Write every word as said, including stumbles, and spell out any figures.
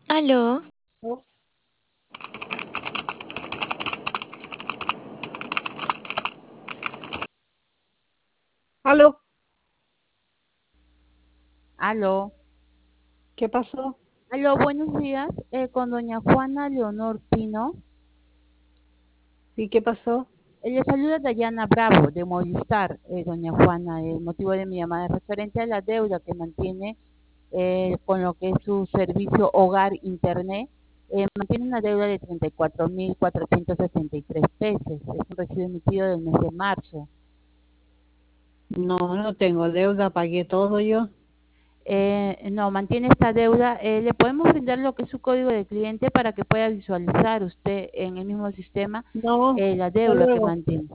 Aló, ¿No? ¿Aló? Aló, ¿Qué pasó? aló, buenos días, eh, con doña Juana Leonor Pino. ¿Y qué pasó? Eh, le saluda Dayana Bravo de Movistar, eh, doña Juana. El motivo de mi llamada es referente a la deuda que mantiene eh, con lo que es su servicio Hogar Internet. Eh, mantiene una deuda de treinta y cuatro mil cuatrocientos sesenta y tres pesos. Es un recibo emitido del mes de marzo. No, no tengo deuda, pagué todo yo. Eh, no, mantiene esta deuda. Eh, le podemos brindar lo que es su código de cliente para que pueda visualizar usted en el mismo sistema No, eh, la hasta deuda que luego. mantiene.